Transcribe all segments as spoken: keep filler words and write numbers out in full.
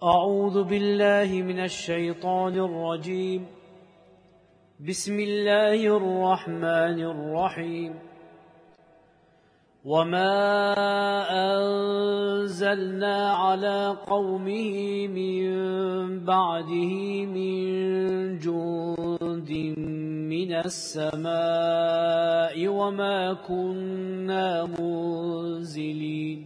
أعوذ بالله من الشيطان الرجيم. بسم الله الرحمن الرحيم. وما أنزلنا على قومه من بعده من جند من السماء وما كنا منزلين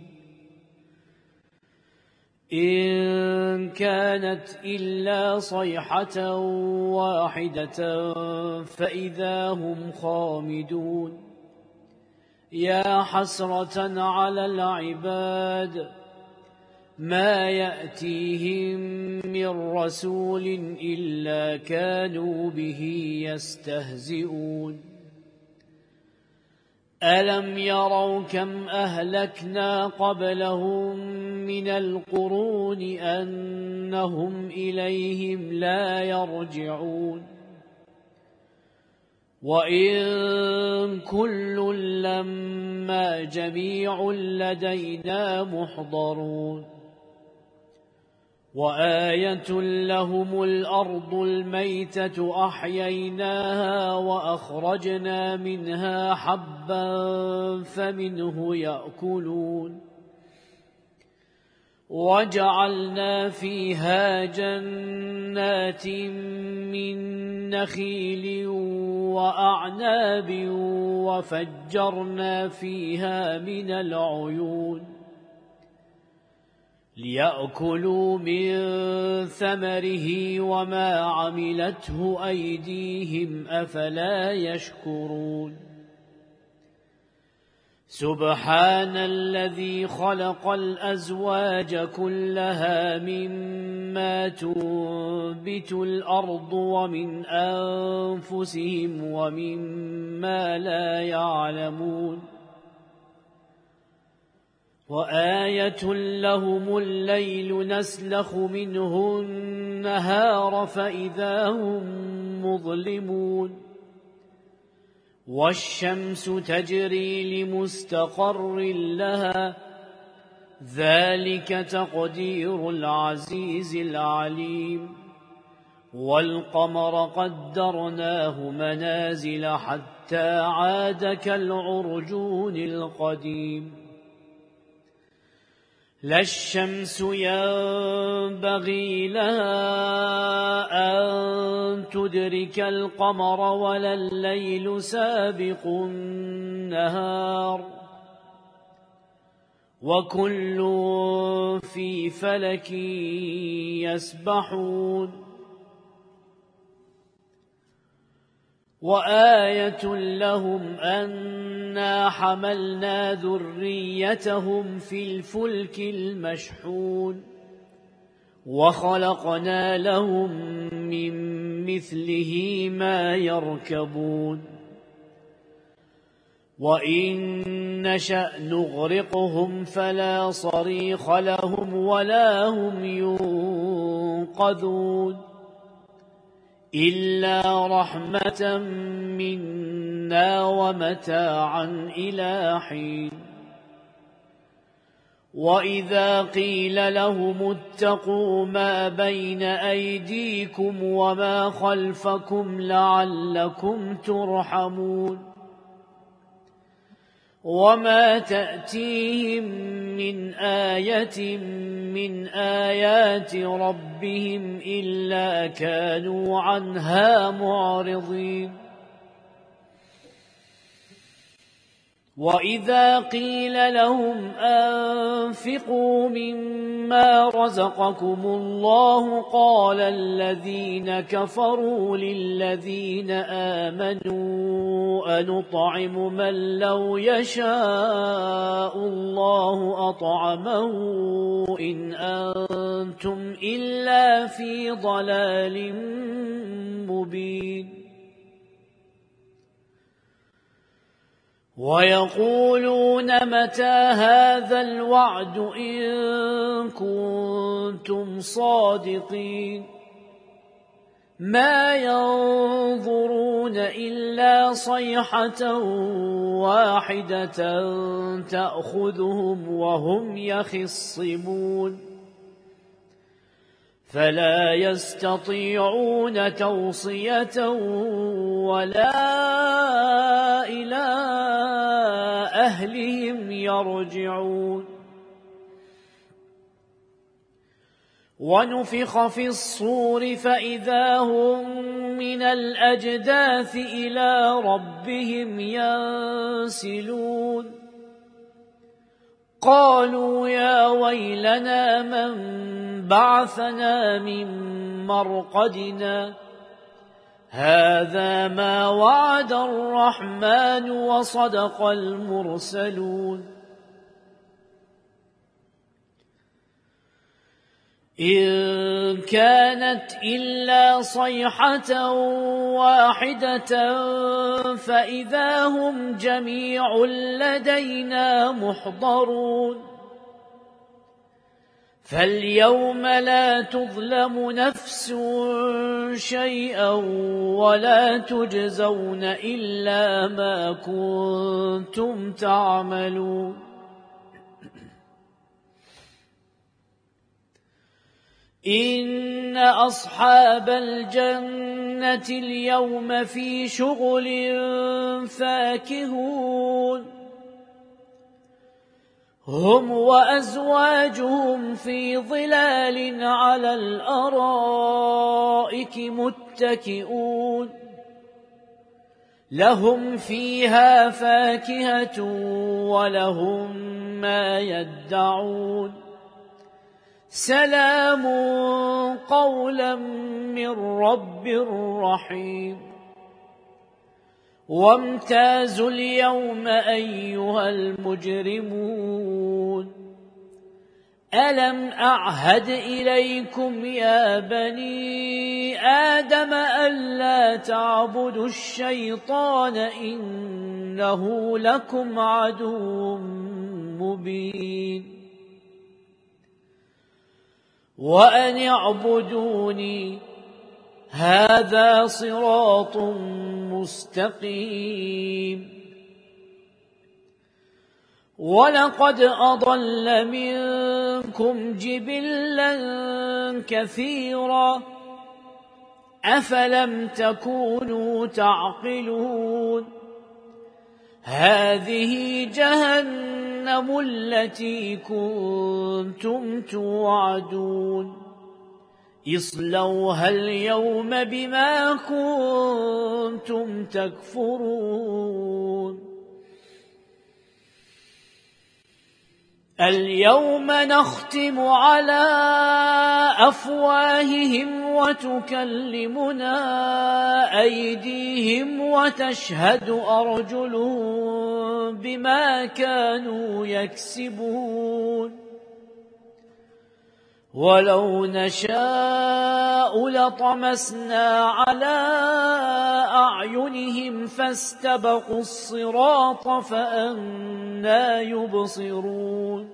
إن كانت إلا صيحة واحدة فإذا هم خامدون. يا حسرة على العباد ما يأتيهم من رسول إلا كانوا به يستهزئون. ألم يروا كم أهلكنا قبلهم من القرون أنهم إليهم لا يرجعون. وإن كل لما جميع لدينا محضرون. وآية لهم الأرض الميتة أحييناها وأخرجنا منها حبا فمنه يأكلون. وجعلنا فيها جنات من نخيل وأعناب وفجرنا فيها من العيون ليأكلوا من ثمره وما عملته أيديهم أفلا يشكرون. سبحان الذي خلق الأزواج كلها مما تنبت الأرض ومن أنفسهم ومما لا يعلمون. وآية لهم الليل نسلخ منه النهار فإذا هم مظلمون. والشمس تجري لمستقر لها ذلك تقدير العزيز العليم. والقمر قدرناه منازل حتى عاد كالعرجون القديم. لا الشمس ينبغي لها أن تدرك القمر ولا الليل سابق النهار وكل في فلك يسبحون. وآية لهم أنا حملنا ذريتهم في الفلك المشحون وخلقنا لهم من مثله ما يركبون. وإن نشأ نغرقهم فلا صريخ لهم ولا هم ينقذون إلا رحمة منا ومتاعا إلى حين. وإذا قيل لهم اتقوا ما بين أيديكم وما خلفكم لعلكم ترحمون. وما تأتيهم من آية من آيات ربهم إلا كانوا عنها معرضين. وإذا قيل لهم أنفقوا مما رزقكم الله قال الذين كفروا للذين آمنوا أنطعم من لو يشاء الله أطعمه إن أنتم إلا في ضلال مبين. ويقولون متى هذا الوعد إن كنتم صادقين. ما ينظرون إلا صيحة واحدة تأخذهم وهم يخصمون فلا يستطيعون توصية ولا إلى أهلهم يرجعون ونفخ في الصور فإذا هم من الأجداث إلى ربهم ينسلون قالوا يا ويلنا من بعثنا من مرقدنا هذا ما وعد الرحمن وصدق المرسلون إن كانت إلا صيحة واحدة فإذا هم جميع لدينا محضرون فاليوم لا تظلم نفس شيئا ولا تجزون إلا ما كنتم تعملون إن أصحاب الجنة اليوم في شغل فاكهون هم وأزواجهم في ظلال على الأرائك متكئون لهم فيها فاكهة ولهم ما يدعون سلام قولا من رب رحيم وامتازوا اليوم أيها المجرمون ألم أعهد إليكم يا بني آدم ألا تعبدوا الشيطان إنه لكم عدو مبين وأن اعبدوني هذا صراط مستقيم ولقد أضل منكم جبلا كثيرا أفلم تكونوا تعقلون هذه جهنم التي كنتم توعدون اصلوها اليوم بما كنتم تكفرون اليوم نختم على أفواههم وتكلمنا أيديهم وتشهد أرجلهم بما كانوا يكسبون ولو نشاء لطمسنا على أعينهم فاستبقوا الصراط فأنى يبصرون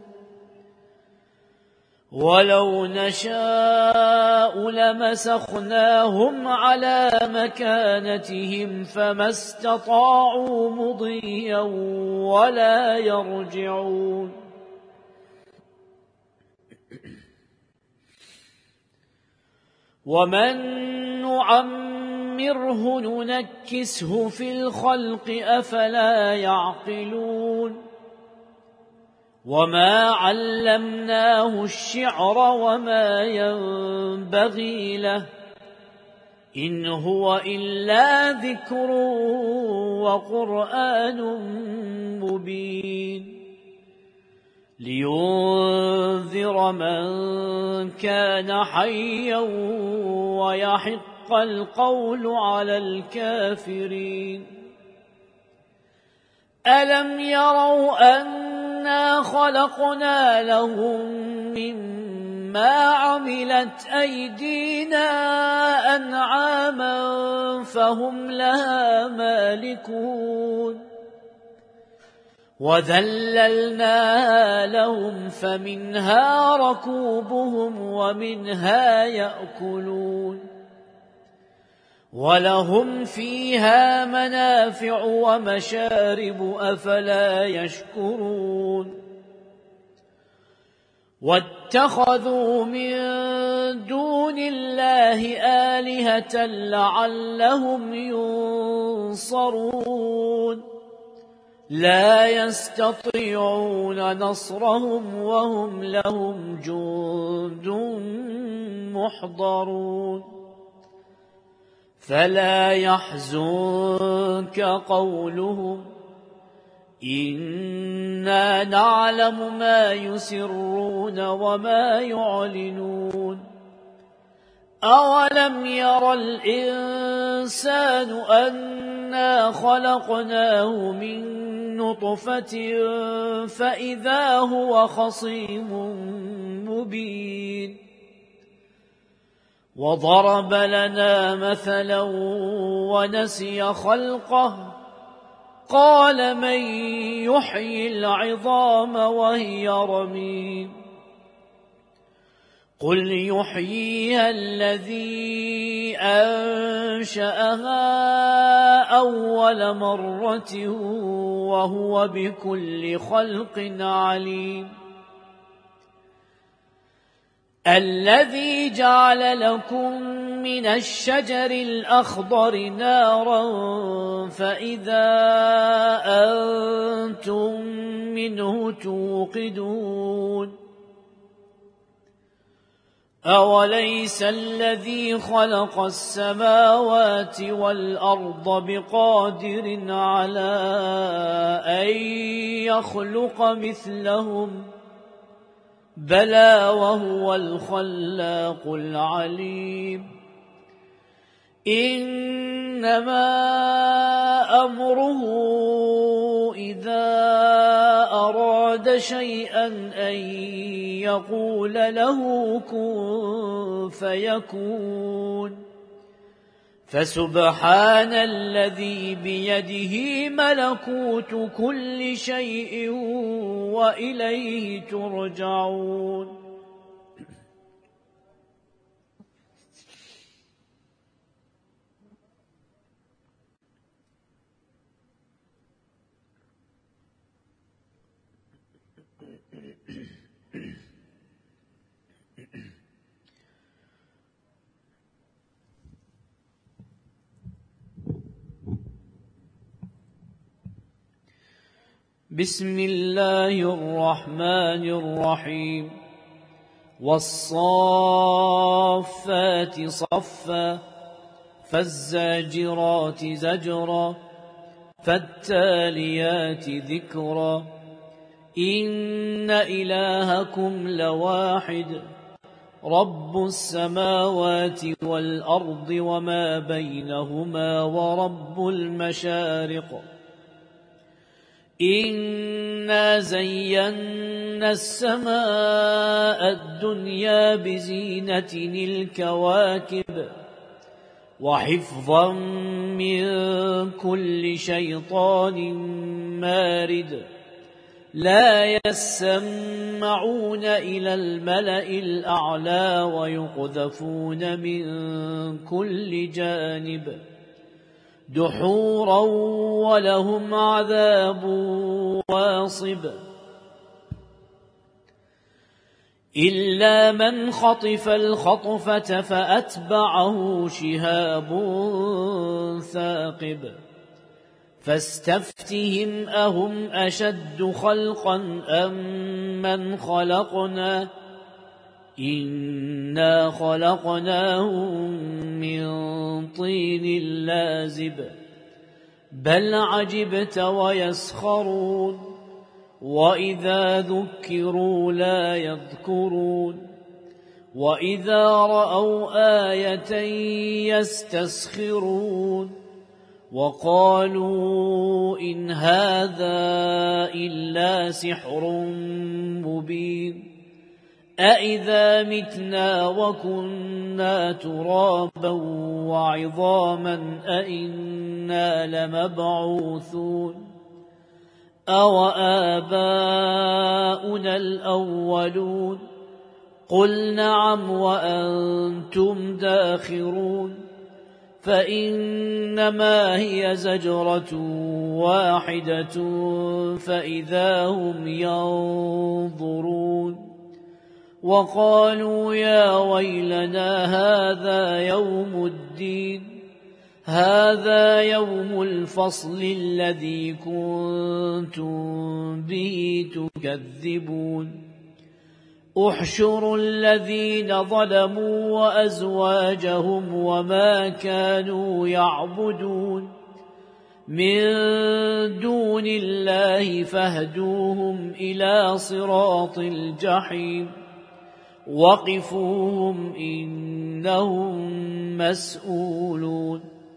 ولو نشاء لمسخناهم على مكانتهم فما استطاعوا مضيا ولا يرجعون ومن نعمره ننكسه في الخلق أفلا يعقلون وما علمناه الشعر وما ينبغي له إن هو إلا ذكر وقرآن مبين لينذر من كان حيا ويحق القول على الكافرين ألم يروا أنا خلقنا لهم مما عملت أيدينا أنعاما فهم لها مالكون وذللناها لهم فمنها ركوبهم ومنها يأكلون ولهم فيها منافع ومشارب أفلا يشكرون واتخذوا من دون آلهة لعلهم ينصرون لا يستطيعون نصرهم وهم لهم جند محضرون فلا يحزنك قولهم إنا نعلم ما يسرون وما يعلنون أولم ير الإنسان أنا خلقناه من نطفة فإذا هو خصيم مبين وضرب لنا مثلا ونسي خلقه قال من يحيي العظام وهي رميم قل يحييها الذي أنشأها أول مرة وهو بكل خلق عليم الذي جعل لكم من الشجر الأخضر نارا فإذا أنتم منه توقدون أوليس الذي خلق السماوات والأرض بقادر على أن يخلق مثلهم بلى وهو الخلاق العليم إنما أمره إذا أراد شيئا أن يقول له كن فيكون فسبحان الذي بيده ملكوت كل شيء وإليه ترجعون بسم الله الرحمن الرحيم والصافات صفا فالزاجرات زجرا فالتاليات ذكرا إن إلهكم لواحد رب السماوات والأرض وما بينهما ورب المشارق إنا زينا السماء الدنيا بزينة الكواكب وحفظا من كل شيطان مارد لا يسمعون إلى الملأ الأعلى ويقذفون من كل جانب دحورا ولهم عذاب واصب إلا من خطف الخطفة فأتبعه شهاب ثاقب فاستفتهم أهم أشد خلقا أم من خلقنا إنا خلقناهم من طين لازب بل عجبت ويسخرون وإذا ذكروا لا يذكرون وإذا رأوا آية يستسخرون وقالوا إن هذا إلا سحر مبين أإذا متنا وكنا ترابا وعظاما أإنا لمبعوثون أو آباؤنا الأولون قل نعم وأنتم داخرون فإنما هي زجرة واحدة فإذا هم ينظرون وقالوا يا ويلنا هذا يوم الدين الدين هذا يوم الفصل الذي كنتم به تكذبون احشروا الذين ظلموا وأزواجهم وما كانوا يعبدون من دون الله فاهدوهم إلى صراط الجحيم وقفوهم إنهم مسؤولون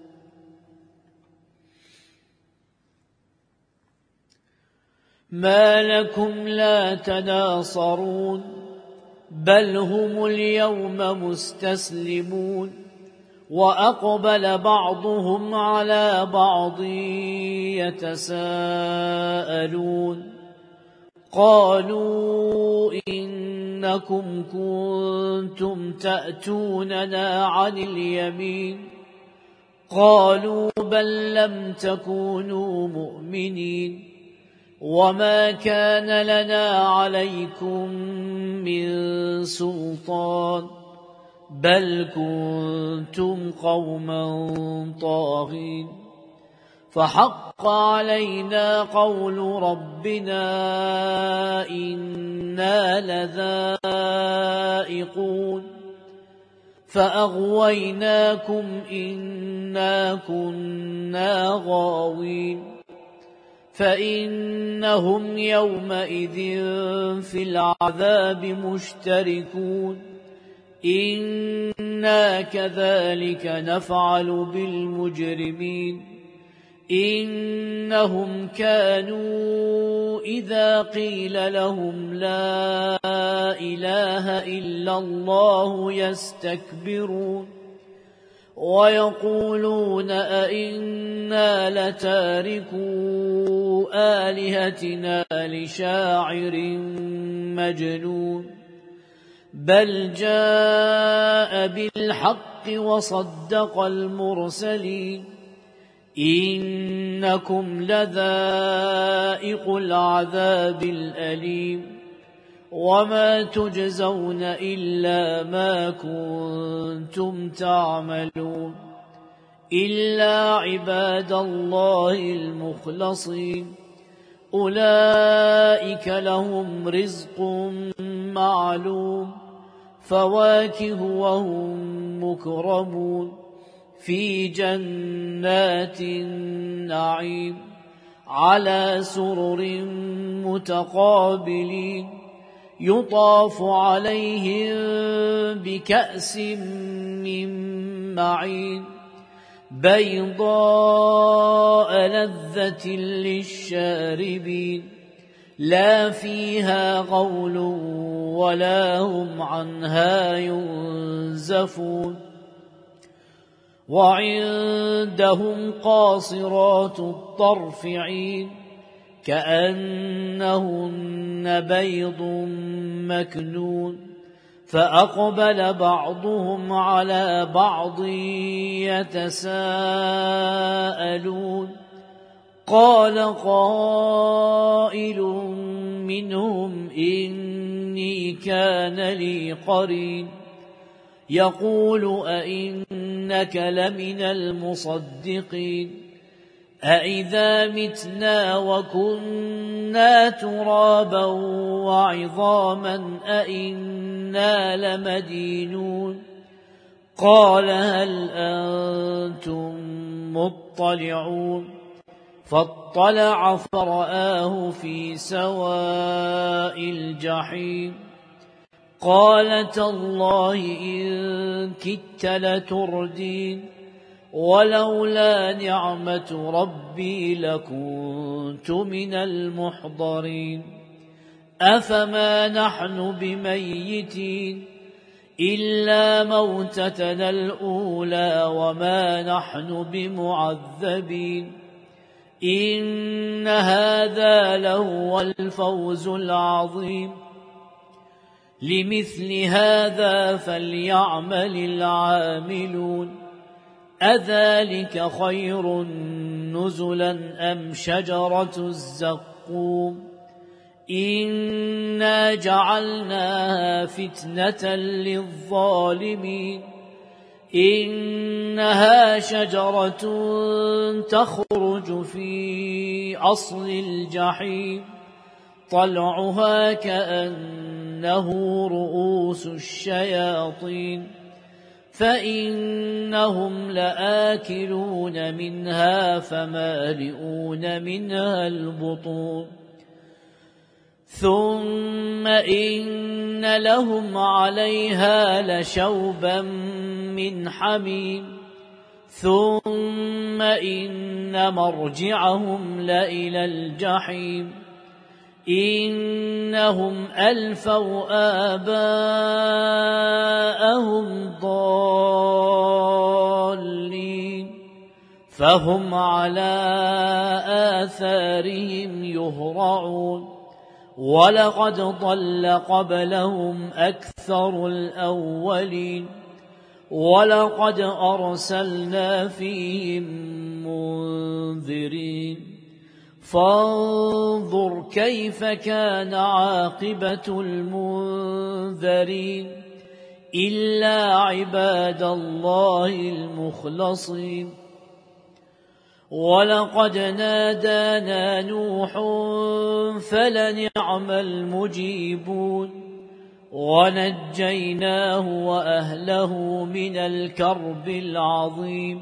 ما لكم لا تناصرون بل هم اليوم مستسلمون وأقبل بعضهم على بعض يتساءلون قالوا إنكم كنتم تأتوننا عن اليمين قالوا بل لم تكونوا مؤمنين وما كان لنا عليكم من سلطان بل كنتم قوما طاغين فحق علينا قول ربنا إنا لذائقون فأغويناكم إنا كنا غاوين فإنهم يومئذ في العذاب مشتركون إنا كذلك نفعل بالمجرمين إنهم كانوا إذا قيل لهم لا إله إلا الله يستكبرون ويقولون أئنا لتاركو آلهتنا لشاعر مجنون بل جاء بالحق وصدق المرسلين إنكم لذائق العذاب الأليم وما تجزون إلا ما كنتم تعملون إلا عباد الله المخلصين أولئك لهم رزق معلوم فواكه وهم مكرمون في جنات النعيم على سرر متقابلين يطاف عليهم بكأس من معين بيضاء لذة للشاربين لا فيها غول ولا هم عنها ينزفون وعندهم قاصرات الطرف عين كأنهن بيض مكنون فأقبل بعضهم على بعض يتساءلون قال قائل منهم إني كان لي قرين يقول أئنك لمن المصدقين أئذا متنا وكنا ترابا وعظاما أئنا لمدينون قال هل أنتم مطلعون فاطلع فرآه في سواء الجحيم قال تالله إن كدت لتردين ولولا نعمة ربي لكنت من المحضرين أفما نحن بميتين إلا موتتنا الأولى وما نحن بمعذبين إن هذا لهو الفوز العظيم لمثل هذا فليعمل العاملون أذلك خير نزلا أم شجرة الزقوم إنا جعلناها فتنة للظالمين إنها شجرة تخرج في أصل الجحيم طلعها كأنه رؤوس الشياطين فإنهم لآكلون منها فمالئون منها البطون ثم إن لهم عليها لشوبا من حميم ثم إن مرجعهم لإلى الجحيم إنهم ألفوا آباءهم ضالين فهم على آثارهم يهرعون ولقد ضل قبلهم أكثر الأولين ولقد أرسلنا فيهم منذرين فانظر كيف كان عاقبة المنذرين إلا عباد الله المخلصين ولقد نادانا نوح فلنعم المجيبون ونجيناه وأهله من الكرب العظيم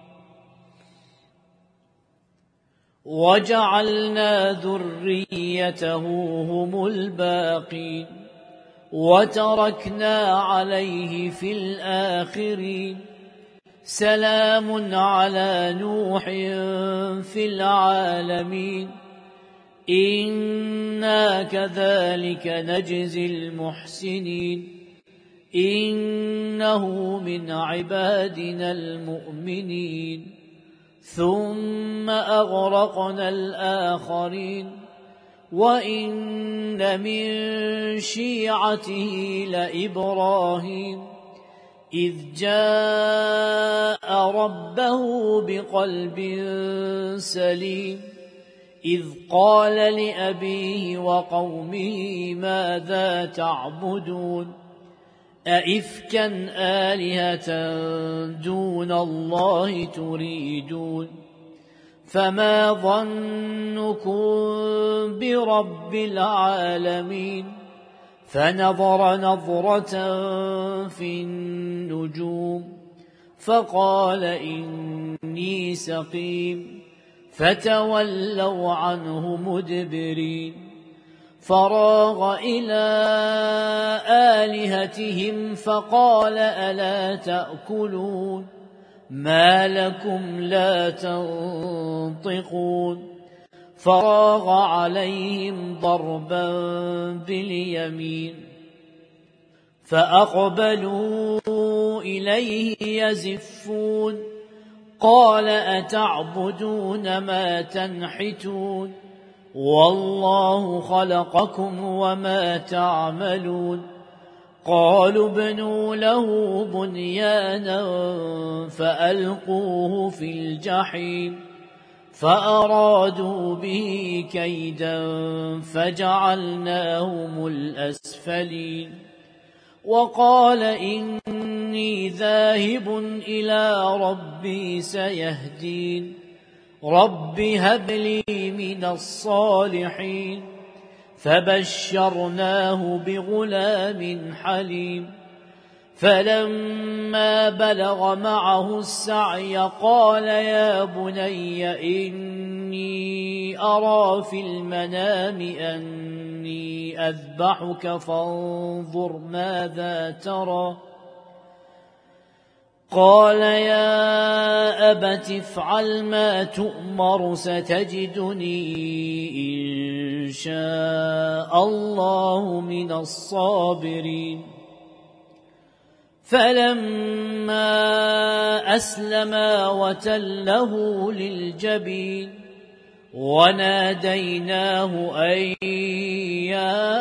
وجعلنا ذريته هم الباقين وتركنا عليه في الآخرين سلام على نوح في العالمين إنا كذلك نجزي المحسنين إنه من عبادنا المؤمنين ثم أغرقنا الآخرين وإن من شيعته لإبراهيم إذ جاء ربه بقلب سليم إذ قال لأبيه وقومه ماذا تعبدون أئفكا آلهة دون الله تريدون فما ظنكم برب العالمين فنظر نظرة في النجوم فقال إني سقيم فتولوا عنه مدبرين فراغ إلى آلهتهم فقال ألا تأكلون ما لكم لا تنطقون فراغ عليهم ضربا باليمين فأقبلوا إليه يزفون قال أتعبدون ما تنحتون والله خلقكم وما تعملون قالوا ابنوا له بنيانا فألقوه في الجحيم فأرادوا به كيدا فجعلناهم الأسفلين وقال إني ذاهب إلى ربي سيهدين رب هب لي من الصالحين فبشرناه بغلام حليم فلما بلغ معه السعي قال يا بني إني أرى في المنام أني أذبحك فانظر ماذا ترى قال يا أبت افعل ما تؤمر ستجدني إن شاء الله من الصابرين فلما أسلما وتله للجبين وناديناه أي يا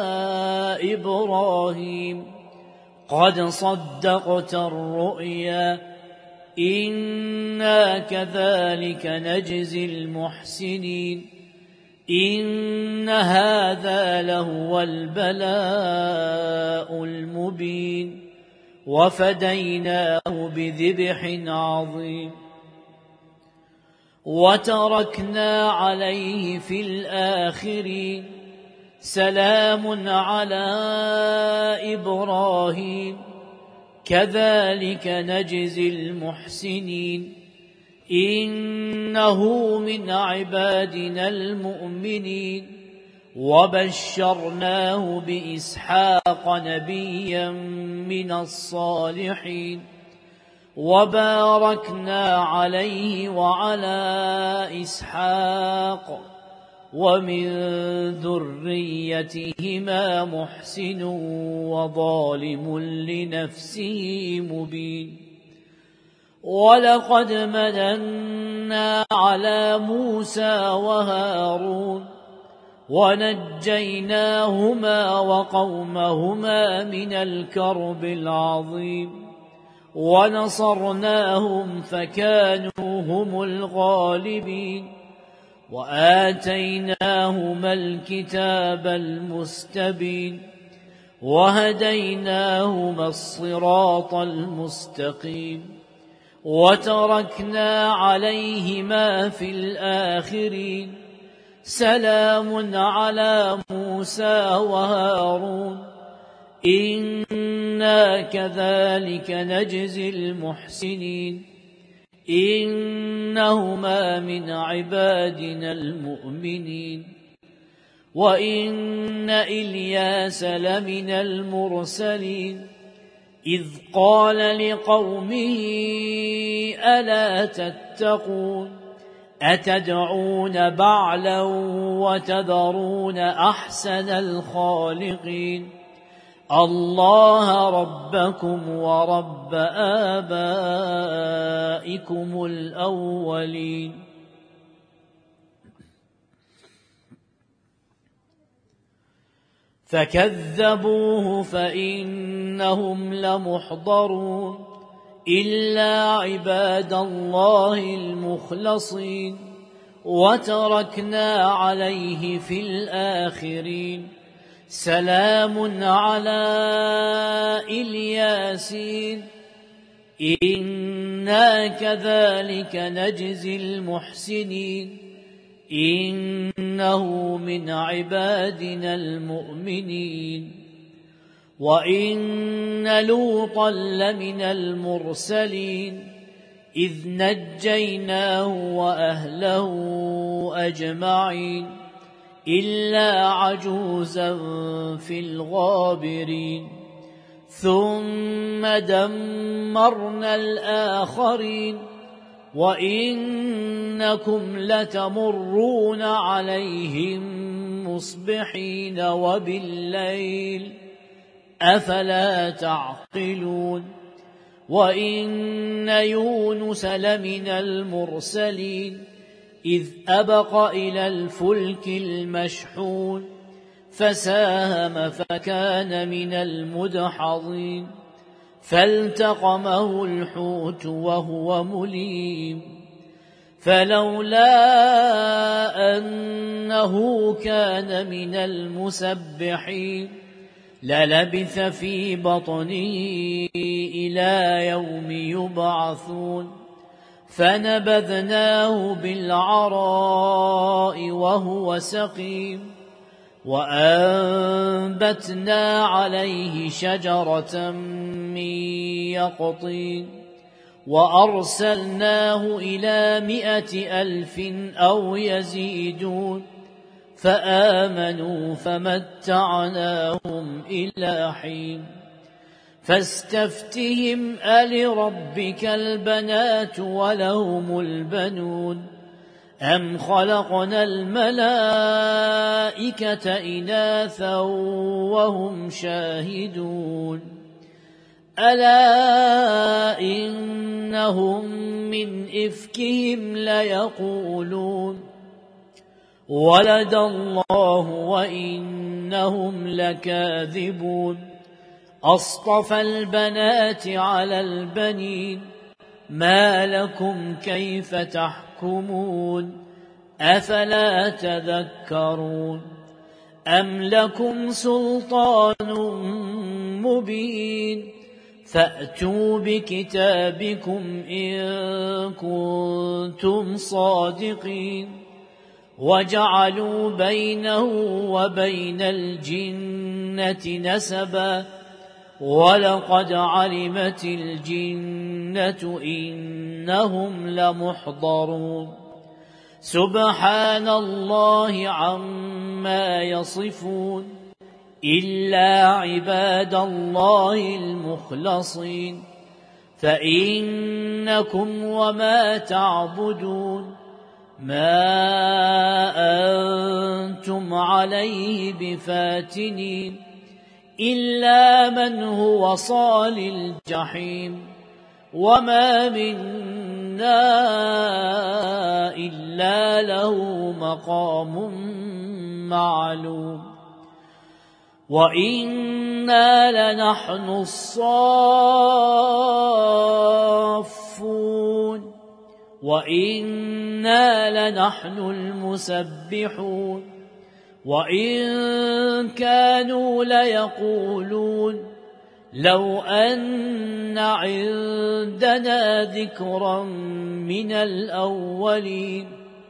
إبراهيم قد صدقت الرؤيا إنا كذلك نجزي المحسنين إن هذا لهو البلاء المبين وفديناه بذبح عظيم وتركنا عليه في الآخرين سلام على إبراهيم كذلك نجزي المحسنين إنه من عبادنا المؤمنين وبشرناه بإسحاق نبيا من الصالحين وباركنا عليه وعلى إسحاق ومن ذريتهما محسن وظالم لنفسه مبين ولقد مننا على موسى وهارون ونجيناهما وقومهما من الكرب العظيم ونصرناهم فكانوا هم الغالبين وآتيناهما الكتاب المستبين وهديناهما الصراط المستقيم وتركنا عليهما في الآخرين سلام على موسى وهارون إنا كذلك نجزي المحسنين إنهما من عبادنا المؤمنين وإن إلياس لمن المرسلين إذ قال لقومه ألا تتقون أتدعون بعلا وتذرون أحسن الخالقين الله ربكم ورب آبائكم الأولين فكذبوه فإنهم لمحضرون إلا عباد الله المخلصين وتركنا عليه في الآخرين سلام على الياسين إنا كذلك نجزي المحسنين إنه من عبادنا المؤمنين وإن لوطا لمن المرسلين إذ نجيناه وأهله أجمعين إلا عجوزا في الغابرين ثم دمرنا الآخرين وإنكم لتمرون عليهم مصبحين وبالليل أفلا تعقلون وإن يونس لمن المرسلين إذ أبق إلى الفلك المشحون فساهم فكان من المدحضين فالتقمه الحوت وهو مليم فلولا أنه كان من المسبحين للبث في بطنه إلى يوم يبعثون فنبذناه بالعراء وهو سقيم وأنبتنا عليه شجرة من يقطين وأرسلناه إلى مئة ألف أو يزيدون فآمنوا فمتعناهم إلى حين فاستفتهم ألربك البنات ولهم البنون أم خلقنا الملائكة إناثا وهم شاهدون ألا إنهم من إفكهم ليقولون ولد الله وإنهم لكاذبون أصطفى البنات على البنين ما لكم كيف تحكمون أفلا تذكرون أم لكم سلطان مبين فأتوا بكتابكم إن كنتم صادقين وجعلوا بينه وبين الجنة نسبا ولقد علمت الجنة إنهم لمحضرون سبحان الله عما يصفون إلا عباد الله المخلصين فإنكم وما تعبدون ما أنتم عليه بفاتنين إلا من هو صال الجحيم وما منا إلا له مقام معلوم وإنا لنحن الصافون وإنا لنحن المسبحون وإن كانوا ليقولون لو أن عندنا ذكرا من الأولين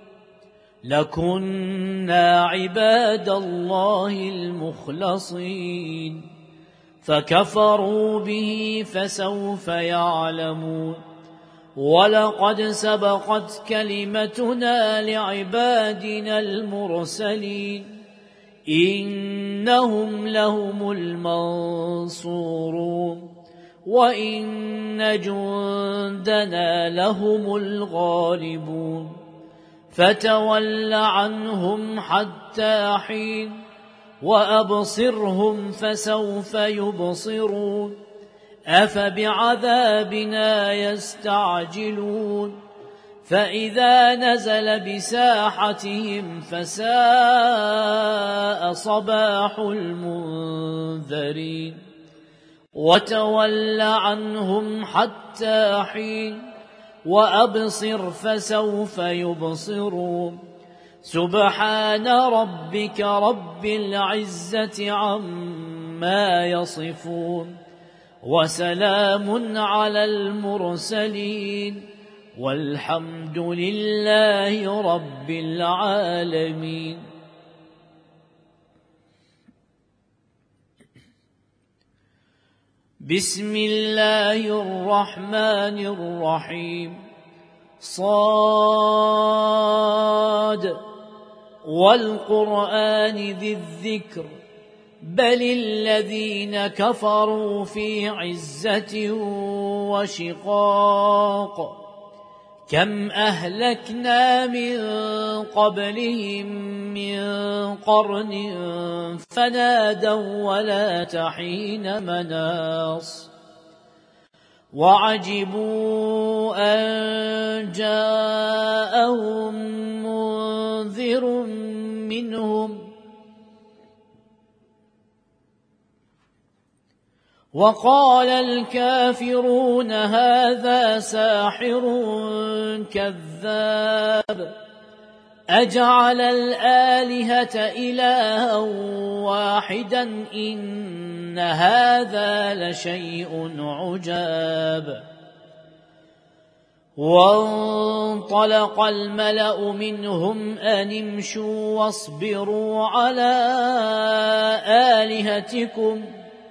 لكنا عباد الله المخلصين فكفروا به فسوف يعلمون ولقد سبقت كلمتنا لعبادنا المرسلين إنهم لهم المنصورون وإن جندنا لهم الغالبون فتول عنهم حتى حين وأبصرهم فسوف يبصرون أفبعذابنا يستعجلون فإذا نزل بساحتهم فساء صباح المنذرين وتول عنهم حتى حين وأبصر فسوف يبصرون سبحان ربك رب العزة عما يصفون وسلام على المرسلين والحمد لله رب العالمين. بسم الله الرحمن الرحيم. صاد والقرآن ذي الذكر بل الذين كفروا في عزة وشقاق كم أهلكنا من قبلهم من قرن فنادوا ولا تحين مناص وعجبوا أن جاءهم منذر منهم وقال الكافرون هذا ساحر كذاب أجعل الآلهة إلها واحدا إن هذا لشيء عجاب. وانطلق الملأ منهم أن امشوا واصبروا على آلهتكم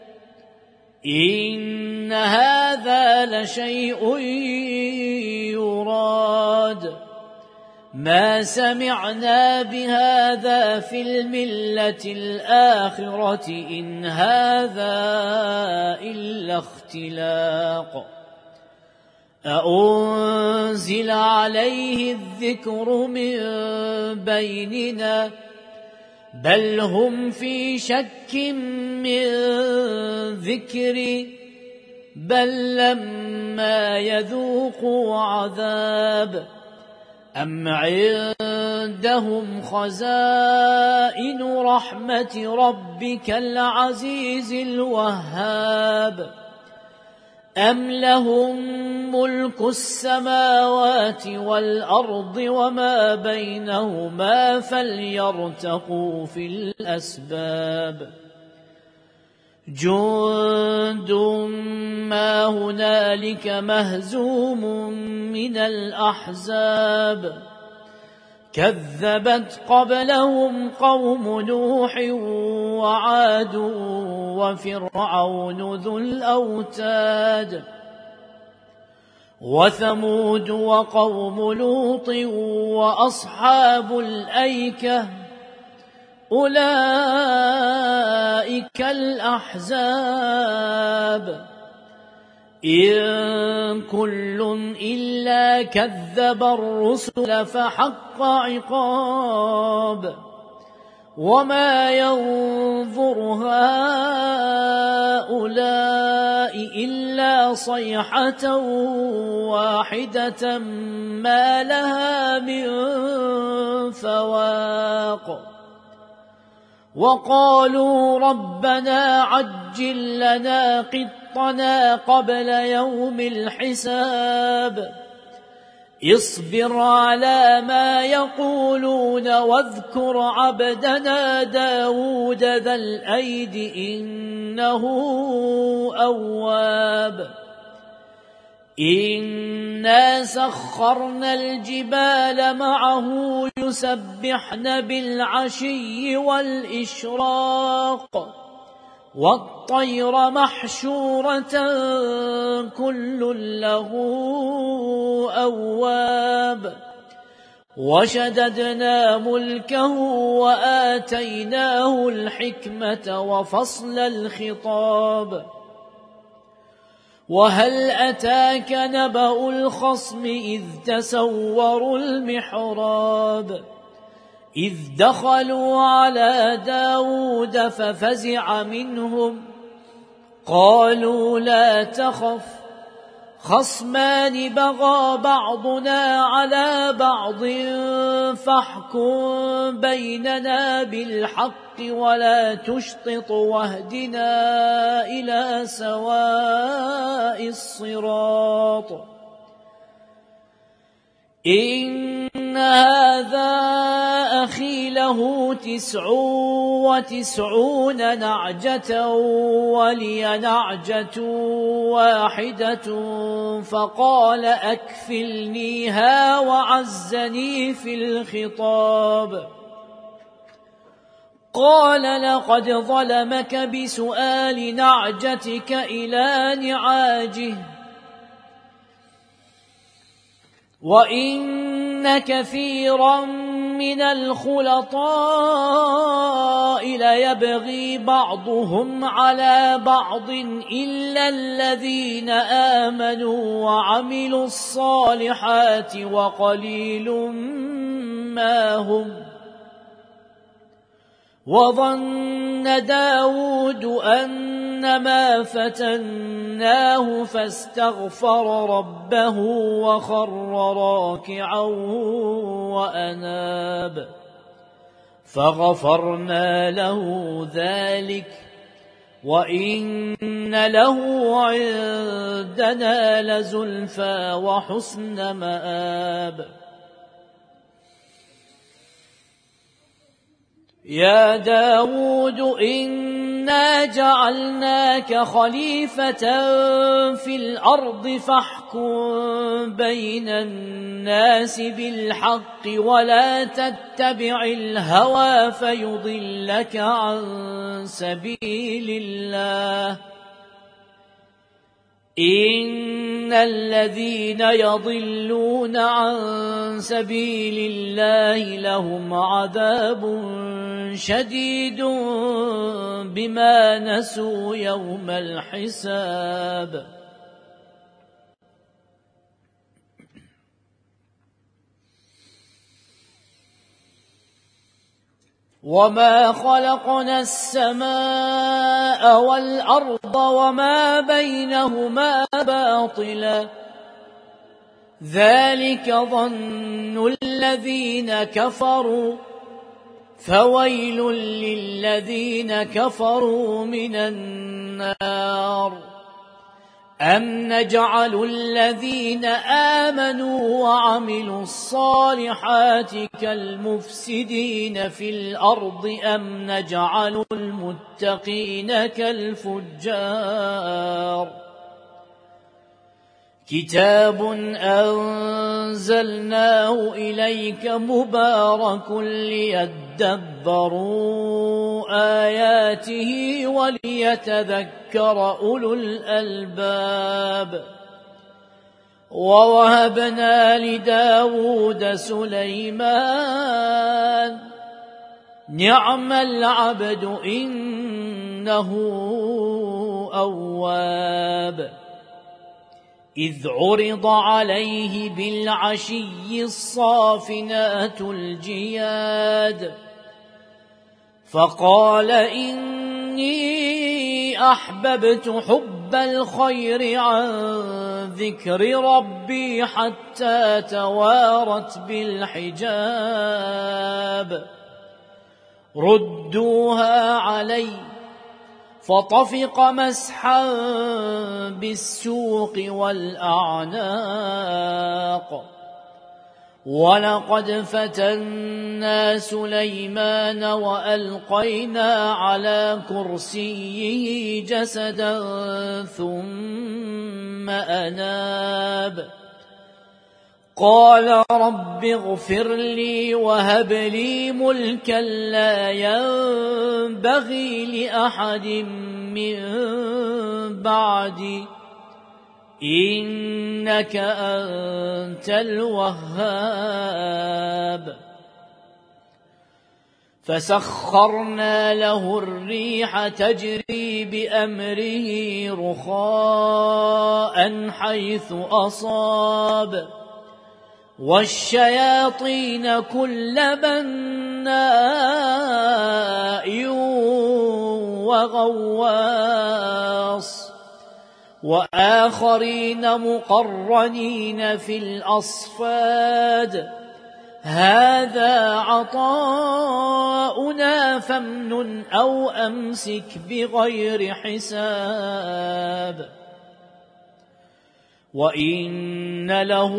إن هذا لشيء يراد ما سمعنا بهذا في الملة الآخرة إن هذا إلا اختلاق أأنزل عليه الذكر من بيننا بل هم في شك من ذكري بل لما يذوقوا عذاب أم عندهم خزائن رحمة ربك العزيز الوهاب أم لهم ملك السماوات والأرض وما بينهما فليرتقوا في الأسباب جند ما هنالك مهزوم من الأحزاب كذبت قبلهم قوم نوح وعاد وفرعون ذو الأوتاد وثمود وقوم لوط وأصحاب الأيكة أولئك الأحزاب إن كل إلا كذب الرسل فحق عقاب وما ينظر هؤلاء إلا صيحة واحدة ما لها من فواق وقالوا ربنا عجل لنا قطنا قبل يوم الحساب اصبر على ما يقولون واذكر عبدنا داود ذا الأيد إنه أواب إنا سخرنا الجبال معه يسبحن بالعشي والإشراق والطير محشورة كل له أواب وشددنا ملكه وآتيناه الحكمة وفصل الخطاب وهل أتاك نبأ الخصم إذ تسوروا المحراب إذ دخلوا على داود ففزع منهم قالوا لا تخف خصمان بغى بعضنا على بعض فاحكم بيننا بالحق ولا تشطط واهدنا إلى سواء الصراط إن هذا أخي له تسع وتسعون نعجة ولي نعجة واحدة فقال أكفلنيها وعزني في الخطاب قال لقد ظلمك بسؤال نعجتك إلى نعاجه وإن كثيرا من الخلطاء ليبغي بعضهم على بعض إلا الذين آمنوا وعملوا الصالحات وقليل ما هم وظن داود أنما فتناه فاستغفر ربه وخر راكعا وأناب فغفرنا له ذلك وإن له عندنا لزلفى وحسن مآب يا داود إنا جعلناك خليفة في الأرض فاحكم بين الناس بالحق ولا تتبع الهوى فيضلك عن سبيل الله إن الذين يضلون عن سبيل الله لهم عذاب شديد بما نسوا يوم الحساب وما خلقنا السماء والأرض وما بينهما باطلا ذلك ظن الذين كفروا فويل للذين كفروا من النار أَمْ نَجْعَلُ الَّذِينَ آمَنُوا وَعَمِلُوا الصَّالِحَاتِ كَالْمُفْسِدِينَ فِي الْأَرْضِ أَمْ نَجْعَلُ الْمُتَّقِينَ كَالْفُجَّارِ كِتَابٌ أَنزَلْنَاهُ إِلَيْكَ مُبَارَكٌ لِيَدَّبَّرُوا آيَاتِهِ وَلِيَتَذَكَّرَ أُولُو الْأَلْبَابِ وَوَهَبْنَا لِدَاوُودَ سُلَيْمَانَ نِعْمَ الْعَبْدُ إِنَّهُ أَوَّابٌ إِذْ عُرِضَ عَلَيْهِ بِالْعَشِيِّ الصَّافِنَاتُ الْجِيَادُ فَقَالَ إِنِّي أَحْبَبْتُ حُبَّ الْخَيْرِ عَنْ ذِكْرِ رَبِّي حَتَّى تَوَارَتْ بِالْحِجَابِ رُدُّوهَا عَلَيَّ فطفق مسحا بالسوق والأعناق ولقد فتنا سليمان وألقينا على كرسيه جسدا ثم أناب قال رب اغفر لي وهب لي ملكا لا ينبغي لأحد من بعدي إنك أنت الوهاب فسخرنا له الريح تجري بأمره رخاء حيث أصاب والشياطين كل بناء وغواص وآخرين مقرنين في الأصفاد هذا عطاؤنا فامنن أو أمسك بغير حساب وإن له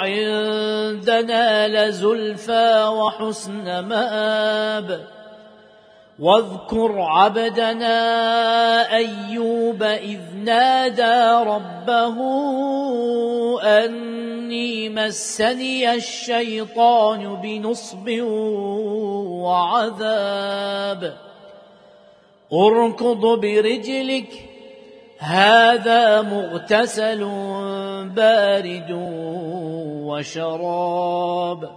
عندنا لزلفى وحسن مآب واذكر عبدنا أيوب إذ نادى ربه أني مسني الشيطان بنصب وعذاب اركض برجلك هذا مغتسل بارد وشراب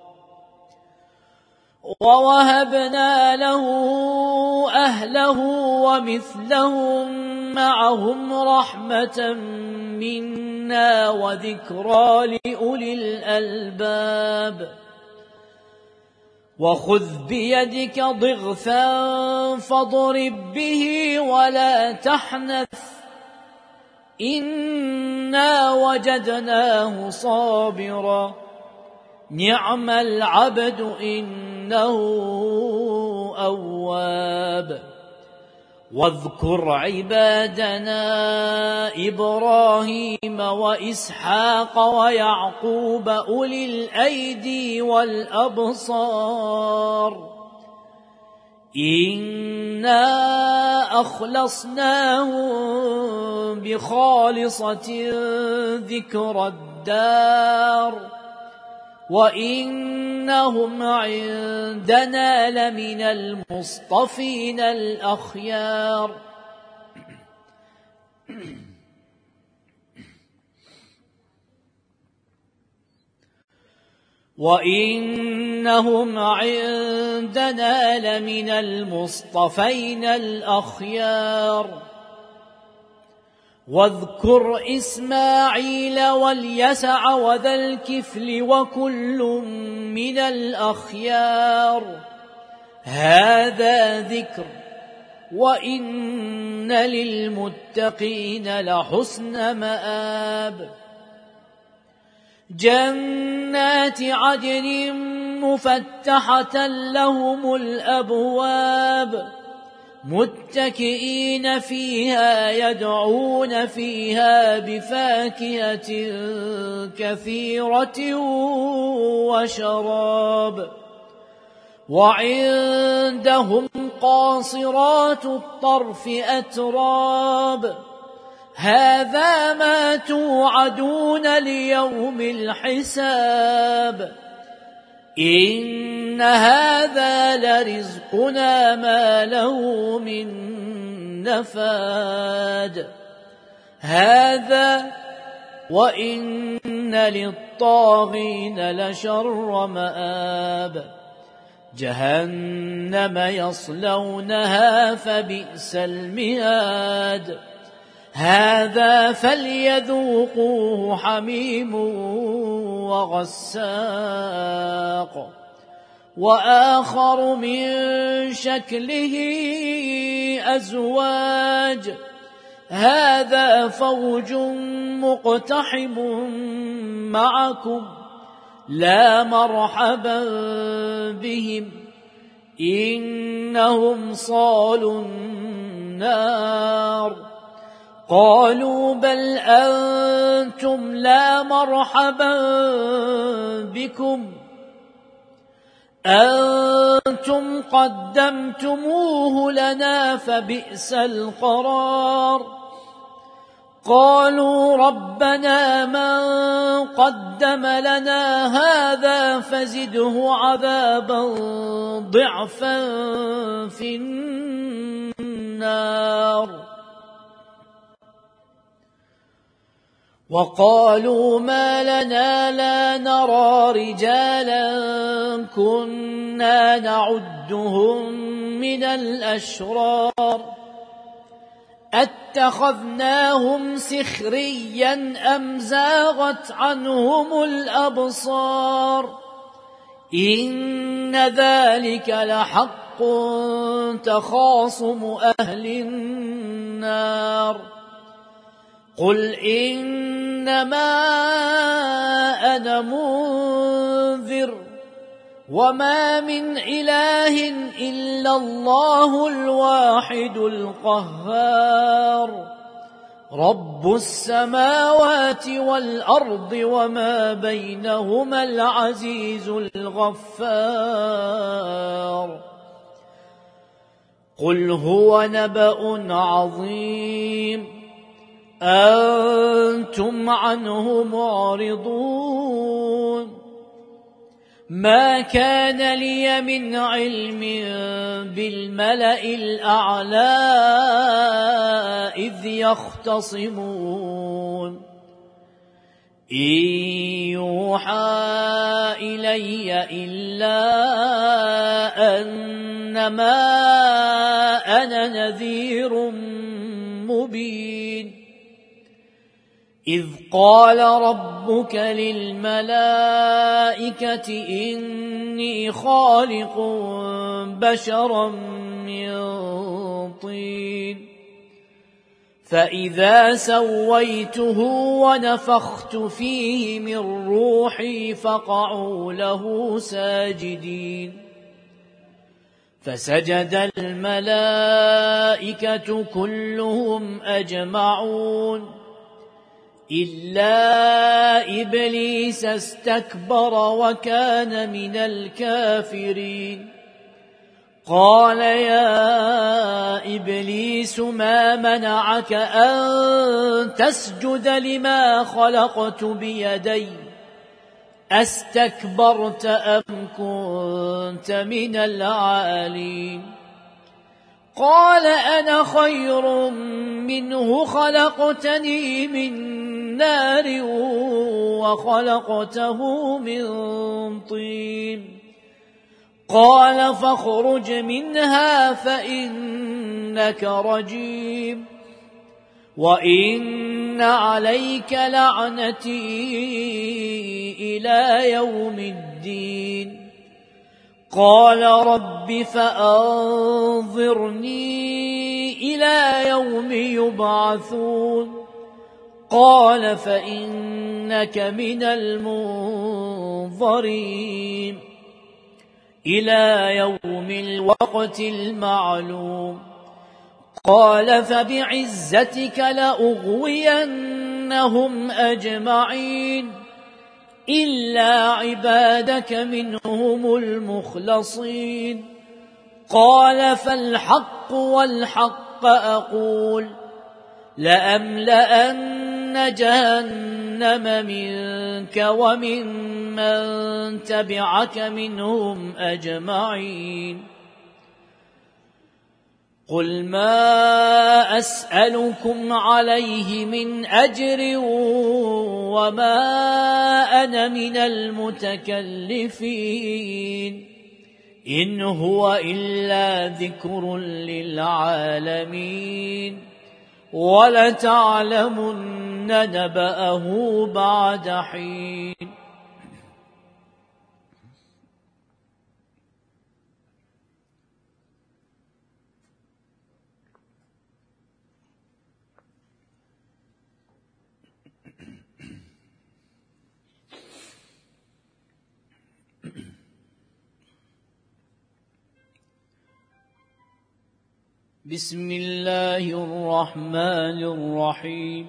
ووهبنا له أهله ومثلهم معهم رحمة منا وذكرى لأولي الألباب وخذ بيدك ضغثا فاضرب به ولا تحنث إنا وجدناه صابرا نعم العبد إنه أواب واذكر عبادنا إبراهيم وإسحاق ويعقوب أولي الأيدي والأبصار إنا أخلصناهم بخالصة ذكر الدار وإنهم عندنا لمن المصطفين الأخيار وإنهم عندنا لمن المصطفين الأخيار واذكر إسماعيل واليسع وذا الكفل وكل من الأخيار هذا ذكر وإن للمتقين لحسن مآب جنات عدن مفتحة لهم الأبواب متكئين فيها يدعون فيها بفاكهة كثيرة وشراب وعندهم قاصرات الطرف أتراب هذا ما توعدون ليوم الحساب إن هذا لرزقنا ما له من نفاد هذا وإن للطاغين لشر مآب جهنم يصلونها فبئس المهاد هذا فليذوقوه حميم وغساق وآخر من شكله أزواج هذا فوج مقتحم معكم لا مرحبا بهم إنهم صالوا النار قالوا بل أنتم لا مرحبا بكم أنتم قدمتموه لنا فبئس القرار قالوا ربنا من قدم لنا هذا فزده عذابا ضعفا في النار وقالوا ما لنا لا نرى رجالا كنا نعدهم من الأشرار أتخذناهم سخريا أم زاغت عنهم الأبصار إن ذلك لحق تخاصم أهل النار قل إنما أنا منذر وما من إله إلا الله الواحد القهار رب السماوات والأرض وما بينهما العزيز الغفار قل هو نبأ عظيم أنتم عنه معرضون ما كان لي من علم بالملأ الأعلى إذ يختصمون إن يوحى إلي إلا أنما أنا نذير مبين إذ قال ربك للملائكة إني خالق بشرا من طين فإذا سويته ونفخت فيه من روحي فقعوا له ساجدين فسجد الملائكة كلهم أجمعون إلا إبليس استكبر وكان من الكافرين قال يا إبليس ما منعك أن تسجد لما خلقت بيدي أستكبرت أم كنت من العالين قال أنا خير منه خلقتني من نار وخلقته من طين قال فاخرج منها فإنك رجيم وإن عليك لعنتي إلى يوم الدين قال رب فأنظرني إلى يوم يبعثون قال فإنك من المنظرين إلى يوم الوقت المعلوم قال فبعزتك لأغوينهم أجمعين إلا عبادك منهم المخلصين قال فالحق والحق أقول لأملأن جهنم منك وممن تبعك منهم أجمعين قل ما أسألكم عليه من أجر وما أنا من المتكلفين إن هو إلا ذكر للعالمين ولتعلمن نبأه بعد حين بسم الله الرحمن الرحيم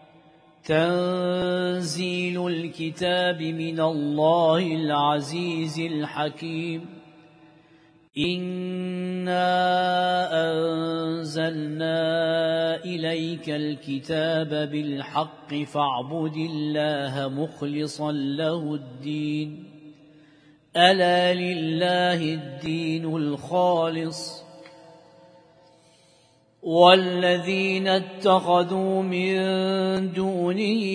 تنزيل الكتاب من الله العزيز الحكيم إنا أنزلنا إليك الكتاب بالحق فاعبد الله مخلصا له الدين ألا لله الدين الخالص والذين اتخذوا من دونه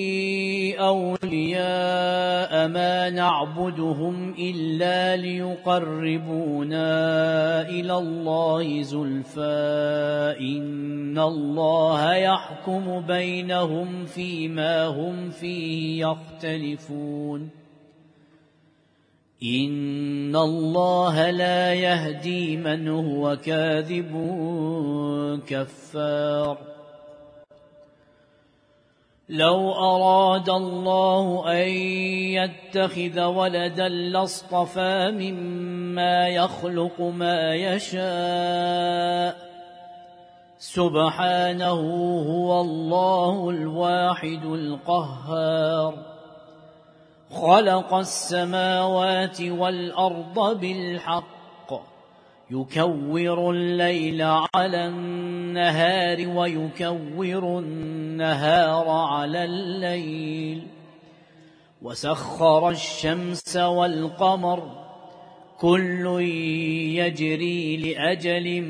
أولياء ما نعبدهم إلا ليقربونا إلى الله زلفى إن الله يحكم بينهم فيما هم فيه يختلفون إن الله لا يهدي من هو كاذب كفار لو أراد الله أن يتخذ ولدا لاصطفى مما يخلق ما يشاء سبحانه هو الله الواحد القهار خلق السماوات والأرض بالحق يكور الليل على النهار ويكور النهار على الليل وسخر الشمس والقمر كل يجري لأجل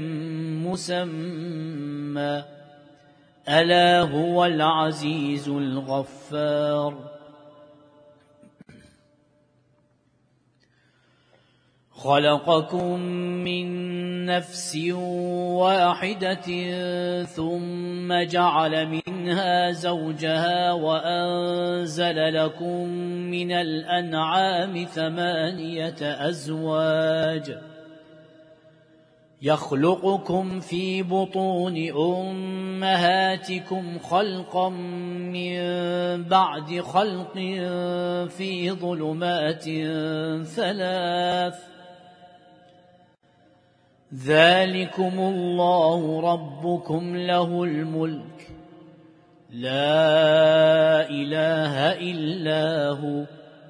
مسمى ألا هو العزيز الغفار خلقكم من نفس واحدة ثم جعل منها زوجها وأنزل لكم من الأنعام ثمانية أزواج يخلقكم في بطون أمهاتكم خلقا من بعد خلق في ظلمات ثلاث ذلكم الله ربكم له الملك لا إله إلا هو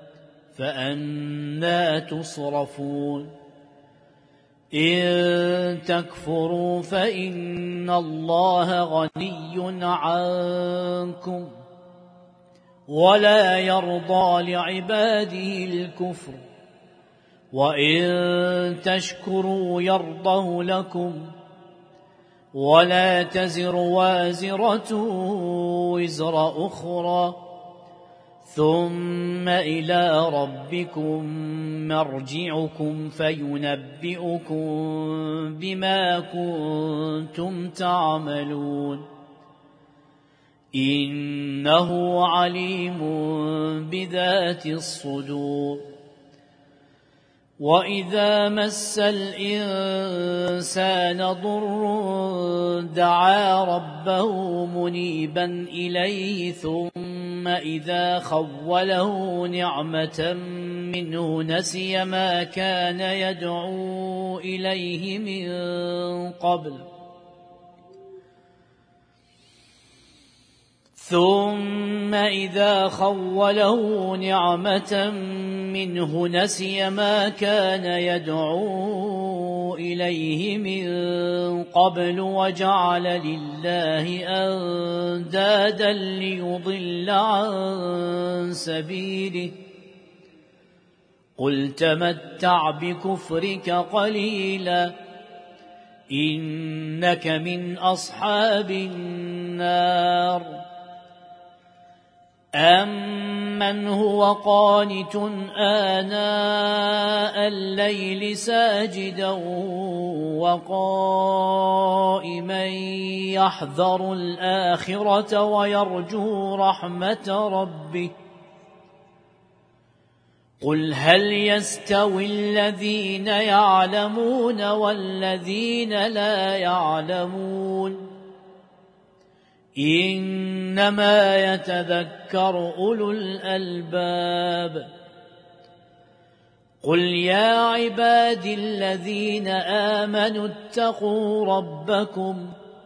فأنى تصرفون إن تكفروا فإن الله غني عنكم ولا يرضى لعباده الكفر وإن تشكروا يرضه لكم ولا تزر وازرة وزر أخرى ثم إلى ربكم مرجعكم فينبئكم بما كنتم تعملون إنه عليم بذات الصدور وإذا مس الإنسان ضر دعا ربه منيبا إليه ثم إذا خوله نعمة منه نسي ما كان يدعو إليه من قبل ثم إذا خوله نعمة منه نسي ما كان يدعو إليه من قبل وجعل لله أندادا ليضل عن سبيله قل تمتع بكفرك قليلا إنك من أصحاب النار أمن هو قانت آناء الليل ساجدا وقائما يحذر الآخرة ويرجو رحمة ربه قل هل يستوي الذين يعلمون والذين لا يعلمون إنما يتذكر أولو الألباب قل يا عبادي الذين آمنوا اتقوا ربكم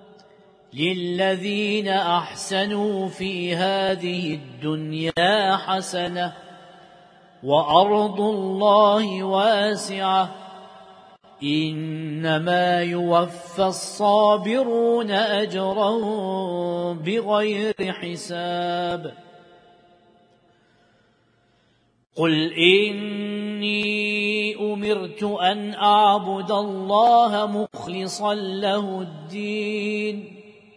للذين أحسنوا في هذه الدنيا حسنة وأرض الله واسعة إنما يوفى الصابرون أجرهم بغير حساب قل إني أمرت أن أعبد الله مخلصا له الدين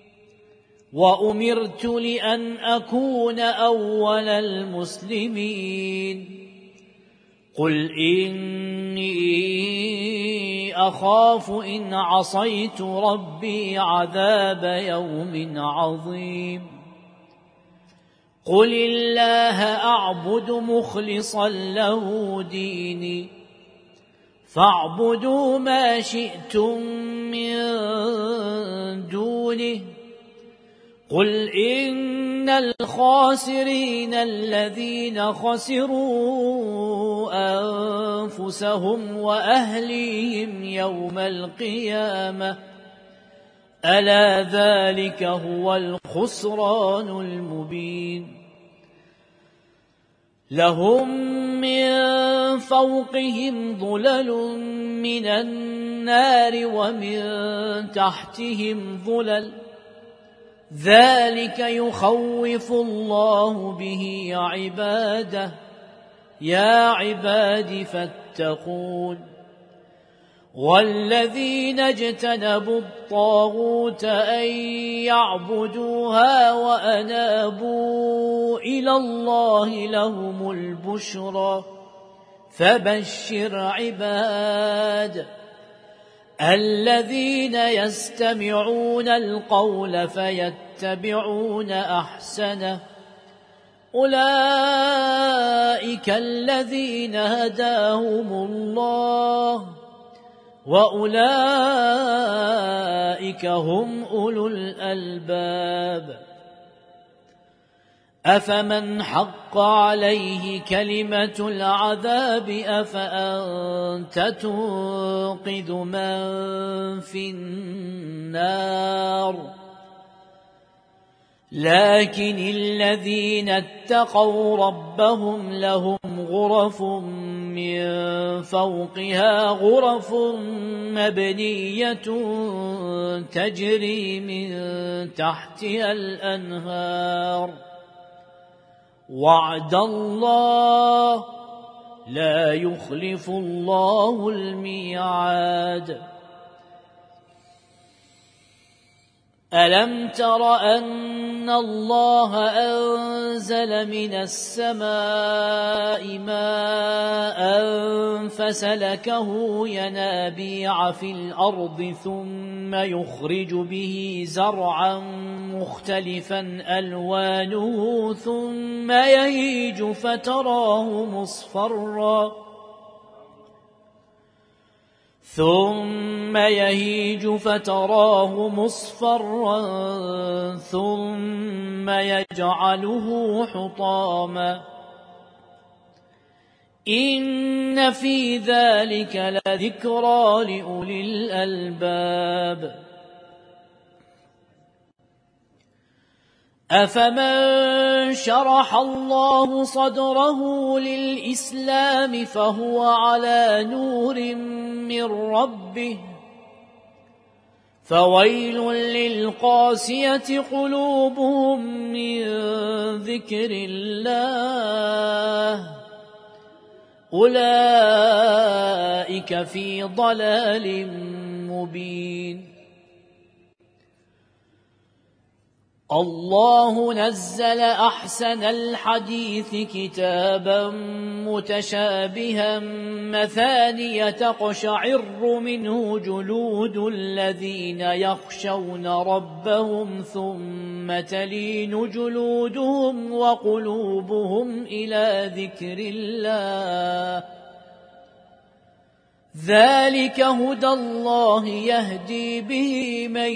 وأمرت لأن أكون أول المسلمين قل إني أخاف إن عصيت ربي عذاب يوم عظيم قل الله أعبد مخلصا له ديني فاعبدوا ما شئتم من دونه قل إن الخاسرين الذين خسروا أنفسهم وأهليهم يوم القيامة ألا ذلك هو الخسران المبين لهم من فوقهم ظلل من النار ومن تحتهم ظلل ذلك يخوف الله به عباده يا عباد فاتقون والذين اجتنبوا الطاغوت أن يعبدوها وأنابوا إلى الله لهم البشرى فبشر عباد الذين يستمعون القول فيتبعون أحسنه أولئك الذين هداهم الله وأولئك هم أولو الألباب أفمن حق عليه كلمة العذاب أفأنت تنقذ من في النار لكن الذين اتقوا ربهم لهم غرف من فوقها غرف مبنية تجري من تحتها الأنهار وعد الله لا يخلف الله الميعاد ألم تر أن الله أنزل من السماء ماء فسلكه ينابيع في الأرض ثم يخرج به زرعا مختلفا ألوانه ثم يهيج فتراه مصفرا ثم يهيج فتراه مصفرا ثم يجعله حطاما إن في ذلك لذكرى لأولي الألباب أفمن شرح الله صدره للإسلام فهو على نور من ربه فويل للقاسية قلوبهم من ذكر الله أولئك في ضلال مبين. الله نزل أحسن الحديث كتابا متشابها مثانية تقشعر منه جلود الذين يخشون ربهم ثم تلين جلودهم وقلوبهم إلى ذكر الله ذلك هدى الله يهدي به من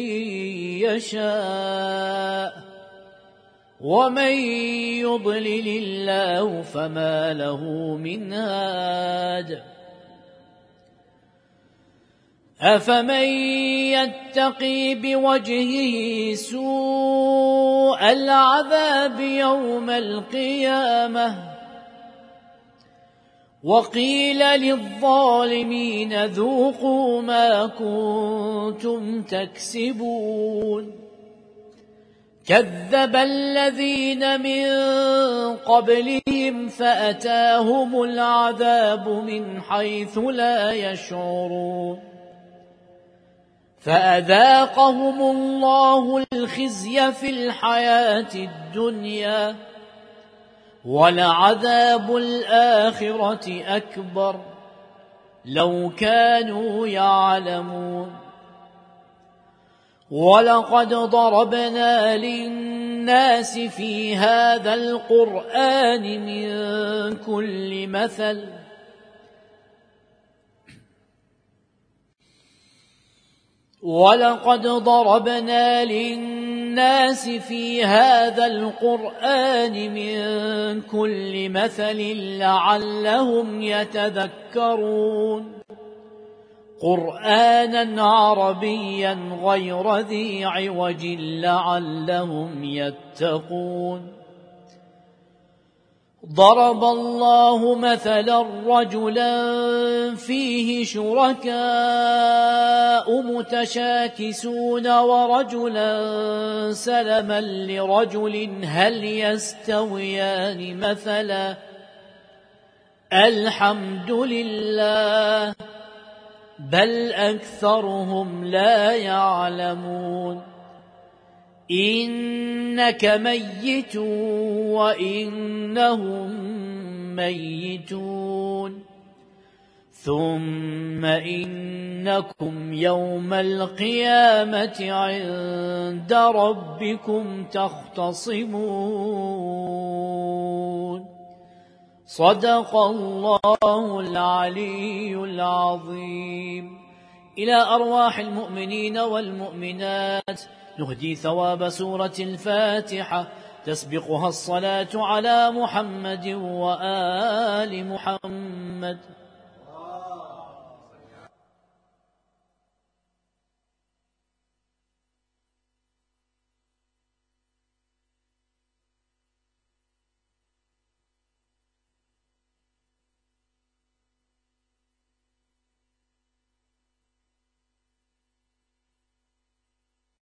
يشاء ومن يضلل الله فما له من هاد. أفمن يتقي بوجهه سوء العذاب يوم القيامة وقيل للظالمين ذوقوا ما كنتم تكسبون كذب الذين من قبلهم فأتاهم العذاب من حيث لا يشعرون فأذاقهم الله الخزي في الحياة الدنيا ولعذاب الآخرة أكبر لو كانوا يعلمون. ولقد ضربنا للناس في هذا القرآن من كل مثل ولقد ضربنا للناس في هذا القرآن من كل مثل لعلهم يتذكرون قرآنا عربيا غير ذي عوج لعلهم يتقون. ضرب الله مثلا رجلا فيه شركاء متشاكسون ورجلا سلما لرجل هل يستويان مثلا الحمد لله بل أكثرهم لا يعلمون. إنك ميت وإنهم ميتون ثم إنكم يوم القيامة عند ربكم تختصمون. صدق الله العلي العظيم. إلى أرواح المؤمنين والمؤمنات نهدي ثواب سورة الفاتحة تسبقها الصلاة على محمد وآل محمد.